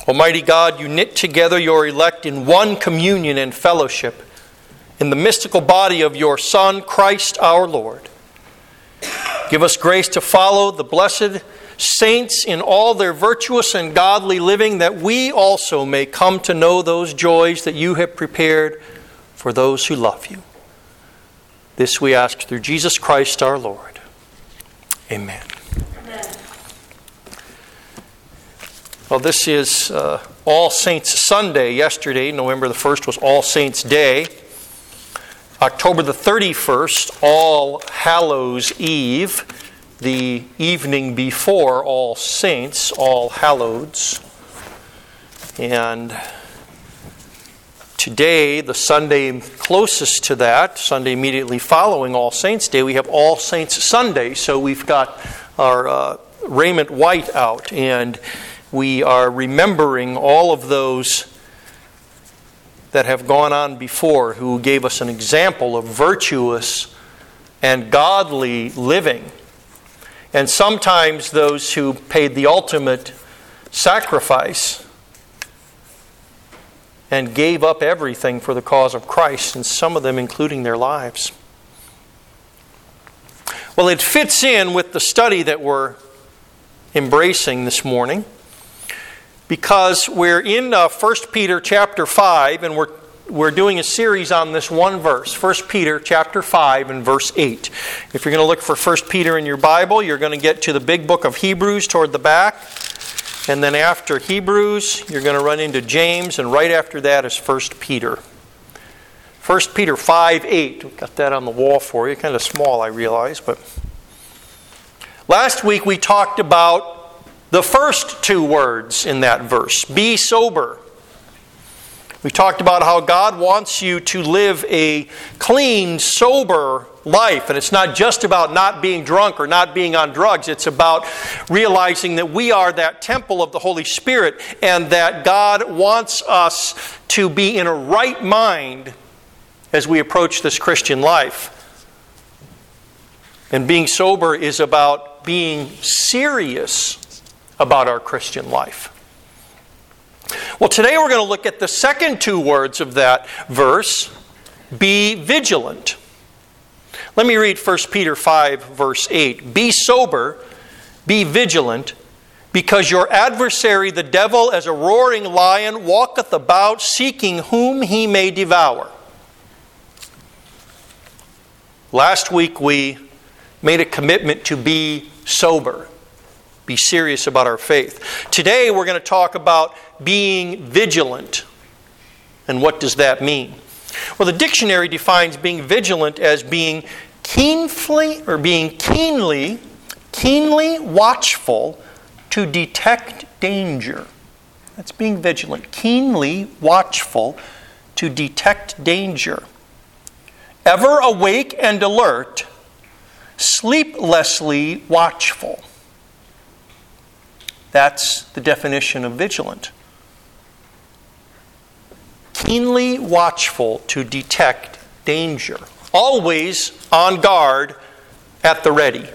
Almighty God, you knit together your elect in one communion and fellowship in the mystical body of your Son, Christ our Lord. Give us grace to follow the blessed saints in all their virtuous and godly living, that we also may come to know those joys that you have prepared for those who love you. This we ask through Jesus Christ our Lord. Amen. Well, this is All Saints Sunday. Yesterday, November the 1st, was All Saints Day. October the 31st, All Hallows Eve, the evening before All Saints, All Hallows. And today, the Sunday closest to that, Sunday immediately following All Saints Day, we have All Saints Sunday. So we've got our raiment white out, and we are remembering all of those that have gone on before, who gave us an example of virtuous and godly living. And sometimes those who paid the ultimate sacrifice and gave up everything for the cause of Christ, and some of them including their lives. Well, it fits in with the study that we're embracing this morning, because we're in 1 Peter chapter 5, and we're doing a series on this one verse, 1 Peter chapter 5 and verse 8. If you're going to look for 1 Peter in your Bible, you're going to get to the big book of Hebrews toward the back. And then after Hebrews, you're going to run into James, and right after that is 1 Peter. 1 Peter 5:8. We've got that on the wall for you. Kind of small, I realize, but last week we talked about the first two words in that verse, be sober. We talked about how God wants you to live a clean, sober life. And it's not just about not being drunk or not being on drugs. It's about realizing that we are that temple of the Holy Spirit, and that God wants us to be in a right mind as we approach this Christian life. And being sober is about being serious about our Christian life. Well, today we're going to look at the second two words of that verse, be vigilant. Let me read 1 Peter 5, verse 8. Be sober, be vigilant, because your adversary, the devil, as a roaring lion, walketh about, seeking whom he may devour. Last week we made a commitment to be sober. Be serious about our faith. Today we're going to talk about being vigilant. And what does that mean? Well, the dictionary defines being vigilant as being keenly watchful to detect danger. That's being vigilant. Keenly watchful to detect danger. Ever awake and alert, sleeplessly watchful. That's the definition of vigilant. Keenly watchful to detect danger. Always on guard, at the ready.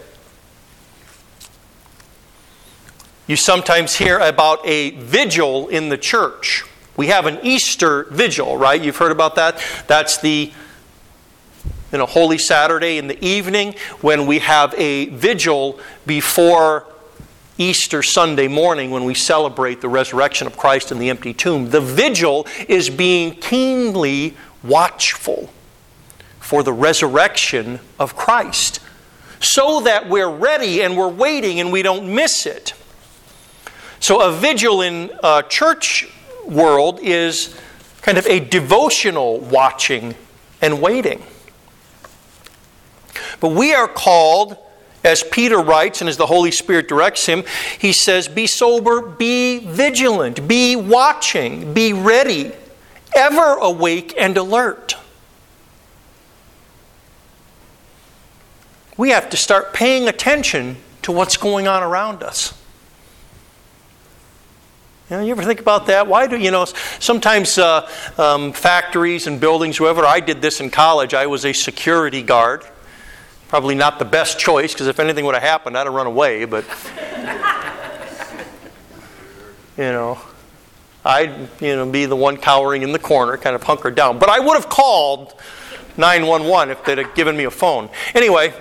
You sometimes hear about a vigil in the church. We have an Easter vigil, right? You've heard about that? That's the Holy Saturday in the evening, when we have a vigil before Easter Sunday morning, when we celebrate the resurrection of Christ in the empty tomb. The vigil is being keenly watchful for the resurrection of Christ, so that we're ready and we're waiting and we don't miss it. So a vigil in church world is kind of a devotional watching and waiting. But we are called, as Peter writes and as the Holy Spirit directs him, he says, be sober, be vigilant, be watching, be ready, ever awake and alert. We have to start paying attention to what's going on around us. You ever think about that? Why do sometimes factories and buildings, whoever, I did this in college, I was a security guard. Probably not the best choice, because if anything would have happened, I'd have run away, but I'd be the one cowering in the corner, kind of hunkered down. But I would have called 911 if they'd have given me a phone. Anyway,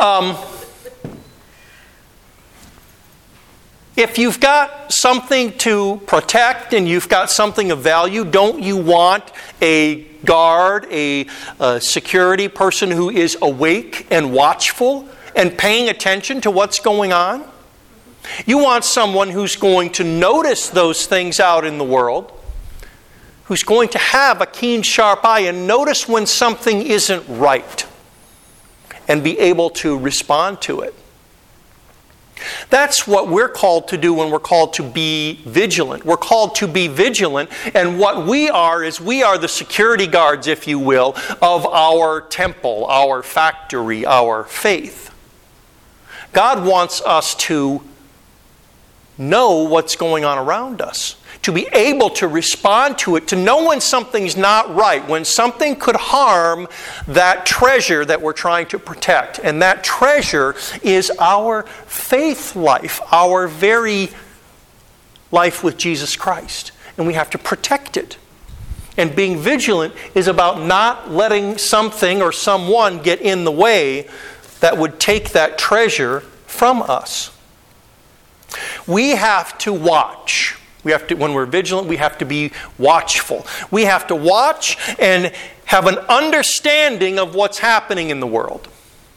if you've got something to protect and you've got something of value, don't you want a guard, a security person who is awake and watchful and paying attention to what's going on? You want someone who's going to notice those things out in the world, who's going to have a keen, sharp eye and notice when something isn't right and be able to respond to it. That's what we're called to do when we're called to be vigilant. We're called to be vigilant, and what we are is we are the security guards, if you will, of our temple, our factory, our faith. God wants us to know what's going on around us, to be able to respond to it, to know when something's not right, when something could harm that treasure that we're trying to protect. And that treasure is our faith life, our very life with Jesus Christ. And we have to protect it. And being vigilant is about not letting something or someone get in the way that would take that treasure from us. We have to watch. When we're vigilant, we have to be watchful. We have to watch and have an understanding of what's happening in the world.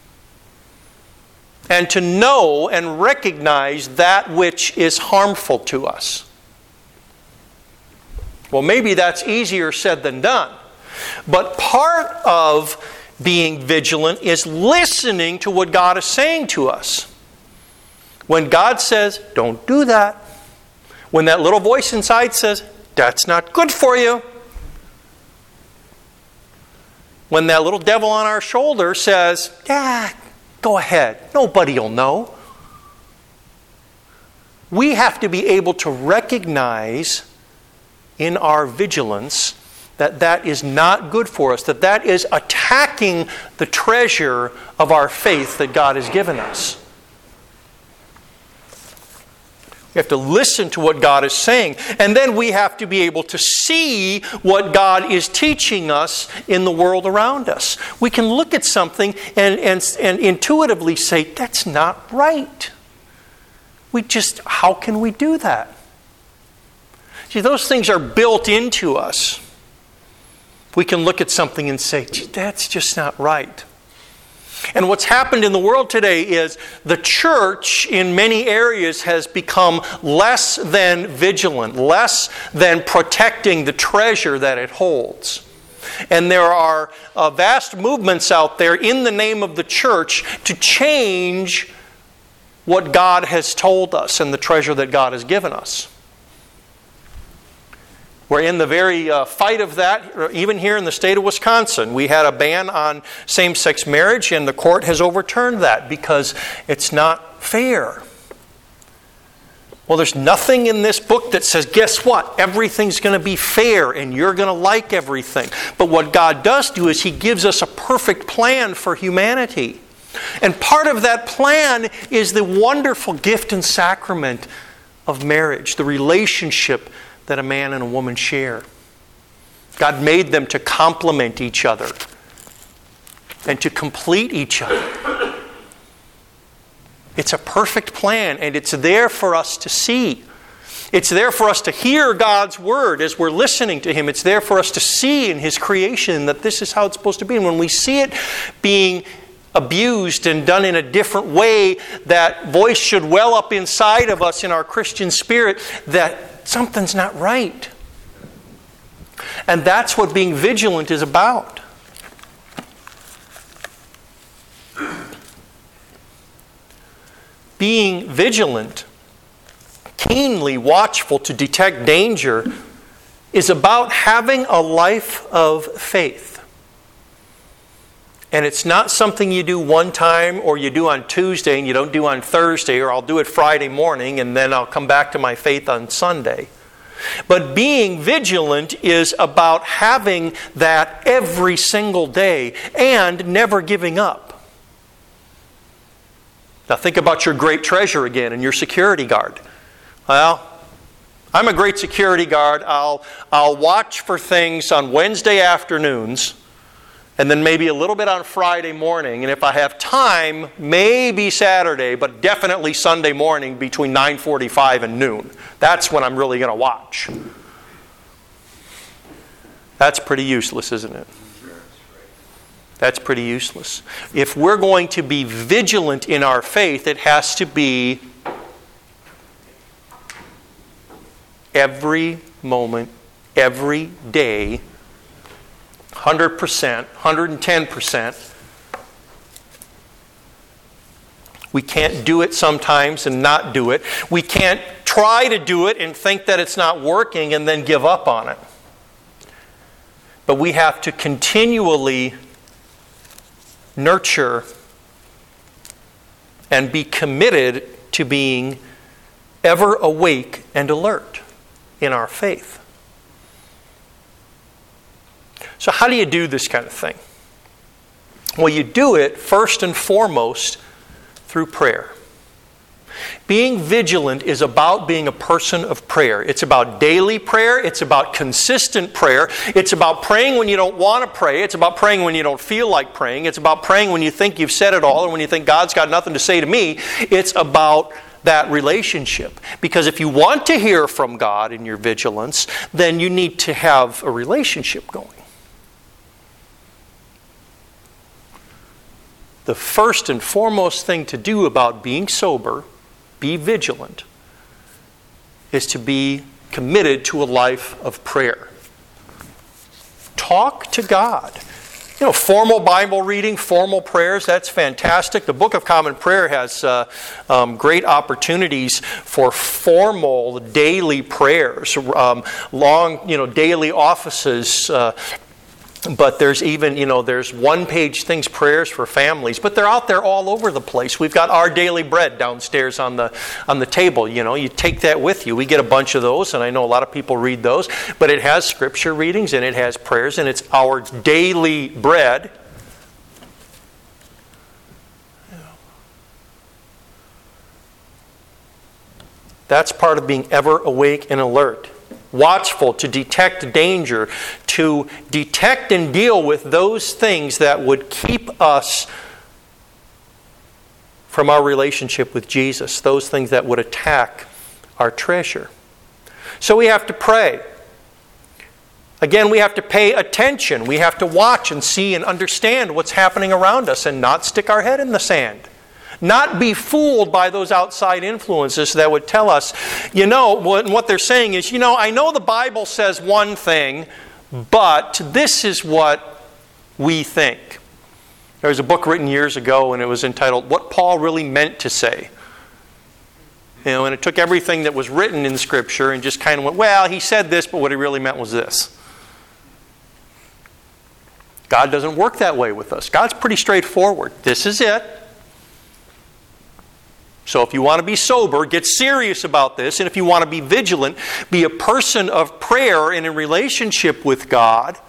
And to know and recognize that which is harmful to us. Well, maybe that's easier said than done. But part of being vigilant is listening to what God is saying to us. When God says, don't do that. When that little voice inside says, that's not good for you. When that little devil on our shoulder says, go ahead, nobody will know. We have to be able to recognize in our vigilance that that is not good for us, that that is attacking the treasure of our faith that God has given us. We have to listen to what God is saying. And then we have to be able to see what God is teaching us in the world around us. We can look at something and intuitively say, that's not right. How can we do that? See, those things are built into us. We can look at something and say, that's just not right. And what's happened in the world today is the church in many areas has become less than vigilant, less than protecting the treasure that it holds. And there are vast movements out there in the name of the church to change what God has told us and the treasure that God has given us. We're in the very fight of that, even here in the state of Wisconsin. We had a ban on same-sex marriage, and the court has overturned that because it's not fair. Well, there's nothing in this book that says, guess what? Everything's going to be fair, and you're going to like everything. But what God does do is He gives us a perfect plan for humanity. And part of that plan is the wonderful gift and sacrament of marriage, the relationship that a man and a woman share. God made them to complement each other and to complete each other. It's a perfect plan, and it's there for us to see. It's there for us to hear God's Word as we're listening to Him. It's there for us to see in His creation that this is how it's supposed to be. And when we see it being abused and done in a different way, that voice should well up inside of us in our Christian spirit that something's not right. And that's what being vigilant is about. Being vigilant, keenly watchful to detect danger, is about having a life of faith. And it's not something you do one time or you do on Tuesday and you don't do on Thursday, or I'll do it Friday morning and then I'll come back to my faith on Sunday. But being vigilant is about having that every single day and never giving up. Now think about your great treasure again and your security guard. Well, I'm a great security guard. I'll watch for things on Wednesday afternoons, and then maybe a little bit on Friday morning. And if I have time, maybe Saturday, but definitely Sunday morning between 9:45 and noon. That's when I'm really going to watch. That's pretty useless, isn't it? That's pretty useless. If we're going to be vigilant in our faith, it has to be every moment, every day, 100%, 110%. We can't do it sometimes and not do it. We can't try to do it and think that it's not working and then give up on it. But we have to continually nurture and be committed to being ever awake and alert in our faith. So how do you do this kind of thing? Well, you do it first and foremost through prayer. Being vigilant is about being a person of prayer. It's about daily prayer. It's about consistent prayer. It's about praying when you don't want to pray. It's about praying when you don't feel like praying. It's about praying when you think you've said it all and when you think God's got nothing to say to me. It's about that relationship. Because if you want to hear from God in your vigilance, then you need to have a relationship going. The first and foremost thing to do about being sober, be vigilant, is to be committed to a life of prayer. Talk to God. Formal Bible reading, formal prayers, that's fantastic. The Book of Common Prayer has great opportunities for formal daily prayers, long, daily offices. But there's even, there's one-page things, prayers for families, but they're out there all over the place. We've got Our Daily Bread downstairs on the table. You take that with you. We get a bunch of those, and I know a lot of people read those. But it has scripture readings, and it has prayers, and it's our daily bread. That's part of being ever awake and alert. Watchful, to detect danger, to detect and deal with those things that would keep us from our relationship with Jesus, those things that would attack our treasure. So we have to pray. Again, we have to pay attention. We have to watch and see and understand what's happening around us and not stick our head in the sand. Not be fooled by those outside influences that would tell us, what they're saying is, I know the Bible says one thing, but this is what we think. There was a book written years ago, and it was entitled, What Paul Really Meant to Say. And it took everything that was written in Scripture and just kind of went, well, he said this, but what he really meant was this. God doesn't work that way with us. God's pretty straightforward. This is it. So if you want to be sober, get serious about this. And if you want to be vigilant, be a person of prayer and in relationship with God.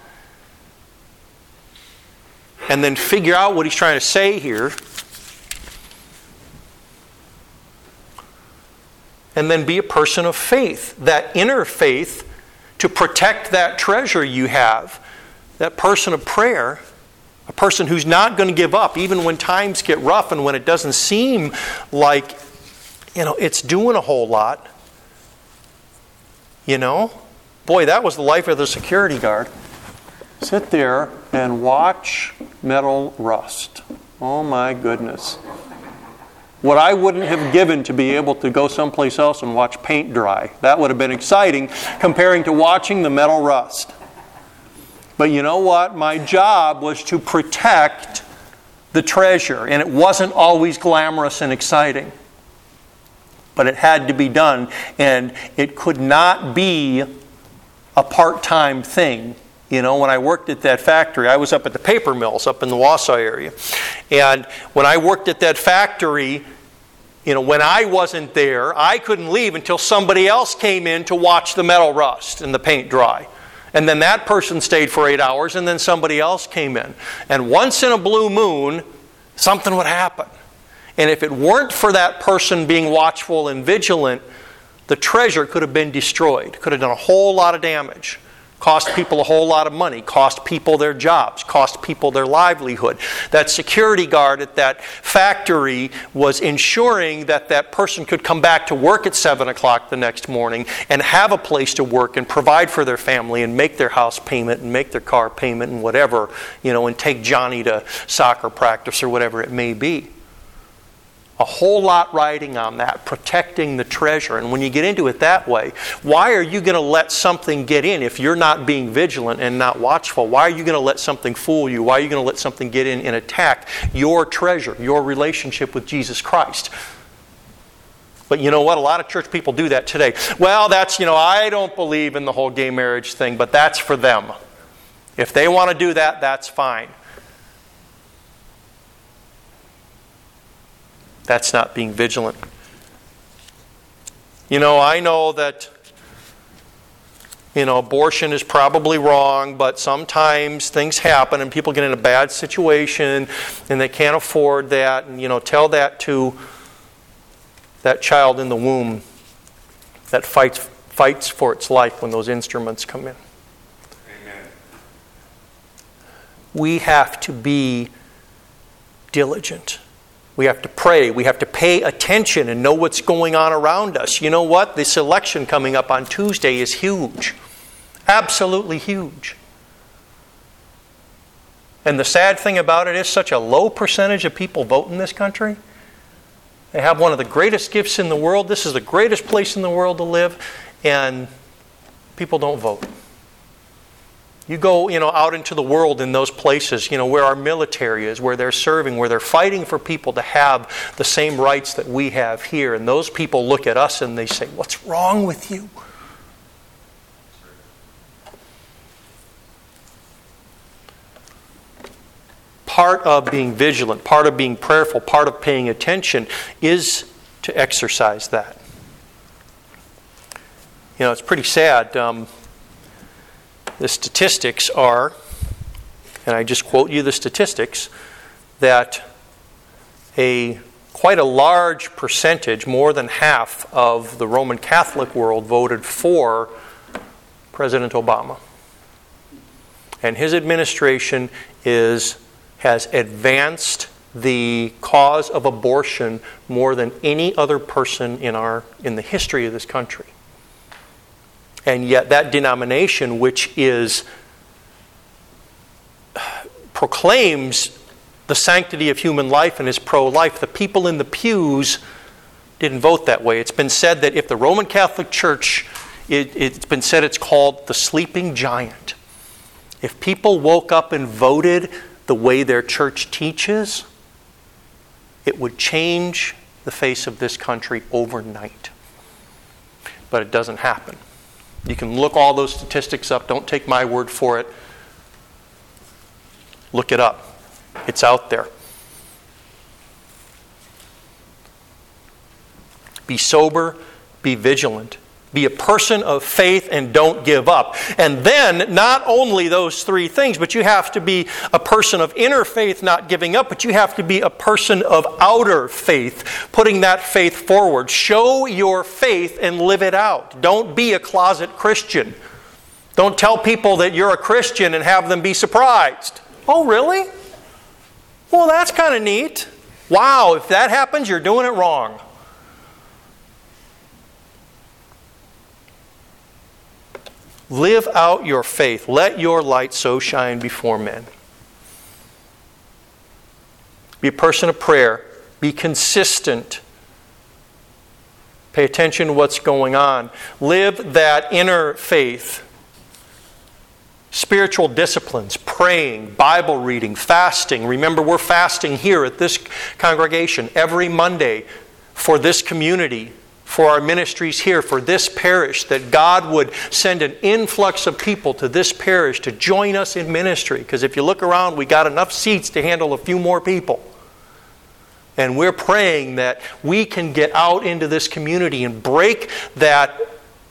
And then figure out what he's trying to say here. And then be a person of faith. That inner faith to protect that treasure you have. That person of prayer. A person who's not going to give up even when times get rough and when it doesn't seem like, it's doing a whole lot. Boy, that was the life of the security guard. Sit there and watch metal rust. Oh my goodness. What I wouldn't have given to be able to go someplace else and watch paint dry. That would have been exciting comparing to watching the metal rust. But you know what? My job was to protect the treasure, and it wasn't always glamorous and exciting. But it had to be done, and it could not be a part-time thing. When I worked at that factory, I was up at the paper mills up in the Wausau area. And when I worked at that factory, when I wasn't there, I couldn't leave until somebody else came in to watch the metal rust and the paint dry. And then that person stayed for 8 hours, and then somebody else came in. And once in a blue moon, something would happen. And if it weren't for that person being watchful and vigilant, the treasure could have been destroyed, could have done a whole lot of damage. Cost people a whole lot of money, cost people their jobs, cost people their livelihood. That security guard at that factory was ensuring that that person could come back to work at 7 o'clock the next morning and have a place to work and provide for their family and make their house payment and make their car payment and whatever, and take Johnny to soccer practice or whatever it may be. A whole lot riding on that, protecting the treasure. And when you get into it that way, why are you going to let something get in if you're not being vigilant and not watchful? Why are you going to let something fool you? Why are you going to let something get in and attack your treasure, your relationship with Jesus Christ? But you know what? A lot of church people do that today. Well, that's, I don't believe in the whole gay marriage thing, but that's for them. If they want to do that, that's fine. That's not being vigilant. I know that, abortion is probably wrong, but sometimes things happen and people get in a bad situation and they can't afford that. And, tell that to that child in the womb that fights for its life when those instruments come in. Amen. We have to be diligent. We have to pray. We have to pay attention and know what's going on around us. You know what? This election coming up on Tuesday is huge. Absolutely huge. And the sad thing about it is such a low percentage of people vote in this country. They have one of the greatest gifts in the world. This is the greatest place in the world to live. And people don't vote. You go, out into the world in those places, where our military is, where they're serving, where they're fighting for people to have the same rights that we have here. And those people look at us and they say, "What's wrong with you?" Part of being vigilant, part of being prayerful, part of paying attention is to exercise that. It's pretty sad. The statistics are, and I just quote you the statistics, that quite a large percentage, more than half of the Roman Catholic world voted for President Obama. And his administration has advanced the cause of abortion more than any other person in the history of this country. And yet that denomination, which proclaims the sanctity of human life and is pro-life, the people in the pews didn't vote that way. It's been said that if the Roman Catholic Church, it's been said it's called the sleeping giant. If people woke up and voted the way their church teaches, it would change the face of this country overnight. But it doesn't happen. You can look all those statistics up. Don't take my word for it. Look it up. It's out there. Be sober, be vigilant. Be a person of faith and don't give up. And then, not only those three things, but you have to be a person of inner faith, not giving up, but you have to be a person of outer faith, putting that faith forward. Show your faith and live it out. Don't be a closet Christian. Don't tell people that you're a Christian and have them be surprised. Oh, really? Well, that's kind of neat. Wow, if that happens, you're doing it wrong. Live out your faith. Let your light so shine before men. Be a person of prayer. Be consistent. Pay attention to what's going on. Live that inner faith. Spiritual disciplines, praying, Bible reading, fasting. Remember, we're fasting here at this congregation every Monday for this community, for our ministries here, for this parish, that God would send an influx of people to this parish to join us in ministry. Because if you look around, we got enough seats to handle a few more people. And we're praying that we can get out into this community and break that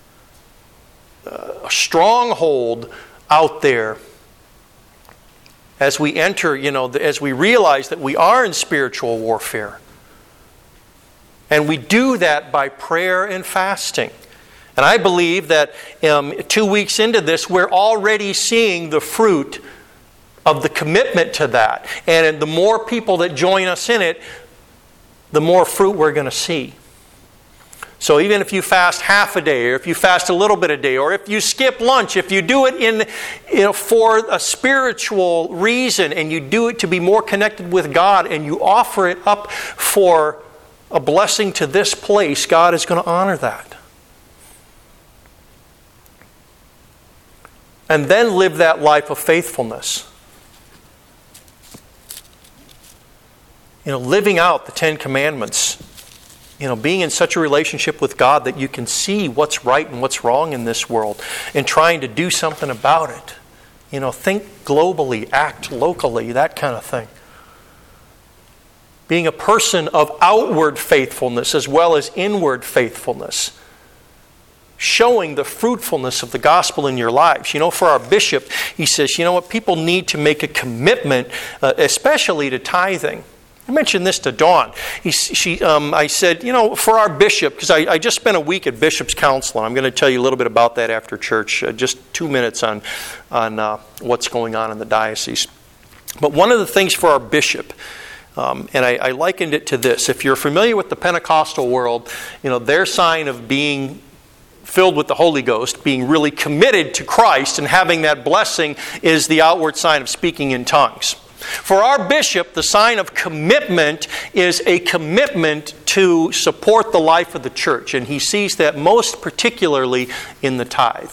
stronghold out there as we enter, as we realize that we are in spiritual warfare. And we do that by prayer and fasting. And I believe that 2 weeks into this, we're already seeing the fruit of the commitment to that. And the more people that join us in it, the more fruit we're going to see. So even if you fast half a day, or if you fast a little bit a day, or if you skip lunch, if you do it for a spiritual reason, and you do it to be more connected with God, and you offer it up for a blessing to this place, God is going to honor that. And then live that life of faithfulness. Living out the 10 Commandments. Being in such a relationship with God that you can see what's right and what's wrong in this world and trying to do something about it. Think globally, act locally, that kind of thing. Being a person of outward faithfulness as well as inward faithfulness. Showing the fruitfulness of the gospel in your lives. For our bishop, he says, people need to make a commitment, especially to tithing. I mentioned this to Dawn. I said, for our bishop, because I just spent a week at Bishop's Council, and I'm going to tell you a little bit about that after church, just 2 minutes on what's going on in the diocese. But one of the things for our bishop, and I likened it to this. If you're familiar with the Pentecostal world, their sign of being filled with the Holy Ghost, being really committed to Christ and having that blessing is the outward sign of speaking in tongues. For our bishop, the sign of commitment is a commitment to support the life of the church, and he sees that most particularly in the tithe.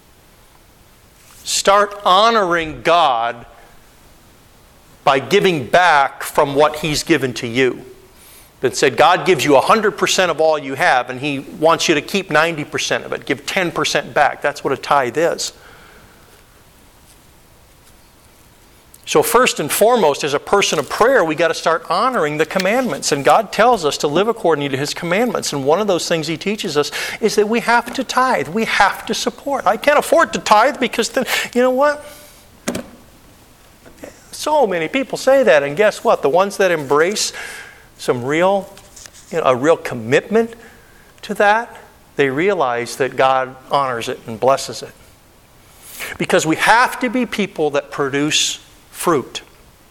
Start honoring God by giving back from what He's given to you. That said, God gives you 100% of all you have, and He wants you to keep 90% of it. Give 10% back. That's what a tithe is. So first and foremost, as a person of prayer, we got to start honoring the commandments. And God tells us to live according to His commandments. And one of those things He teaches us is that we have to tithe. We have to support. I can't afford to tithe because then, you know what? So many people say that. And guess what? The ones that embrace a real commitment to that, they realize that God honors it and blesses it. Because we have to be people that produce fruit.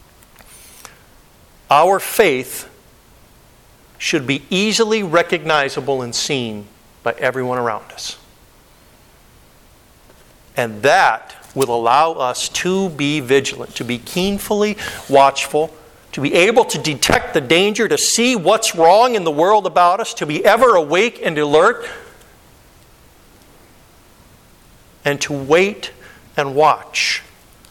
Our faith should be easily recognizable and seen by everyone around us. And that will allow us to be vigilant, to be keenly watchful, to be able to detect the danger, to see what's wrong in the world about us, to be ever awake and alert, and to wait and watch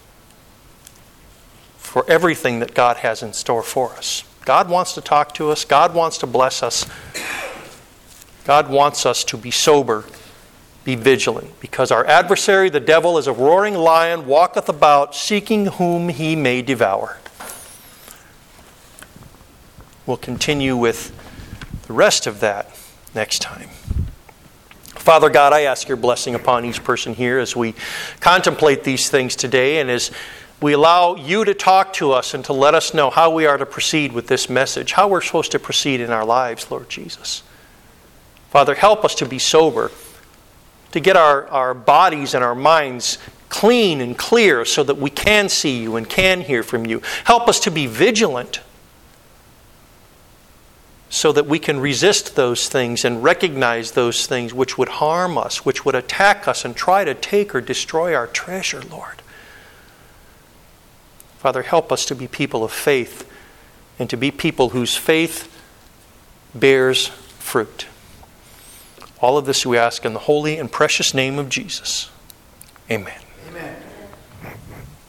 for everything that God has in store for us. God wants to talk to us. God wants to bless us. God wants us to be sober, be vigilant, because our adversary, the devil, is a roaring lion, walketh about, seeking whom he may devour. We'll continue with the rest of that next time. Father God, I ask your blessing upon each person here as we contemplate these things today, and as we allow you to talk to us and to let us know how we are to proceed with this message, how we're supposed to proceed in our lives, Lord Jesus. Father, help us to be sober, to get our bodies and our minds clean and clear so that we can see you and can hear from you. Help us to be vigilant so that we can resist those things and recognize those things which would harm us, which would attack us and try to take or destroy our treasure, Lord. Father, help us to be people of faith and to be people whose faith bears fruit. All of this we ask in the holy and precious name of Jesus. Amen.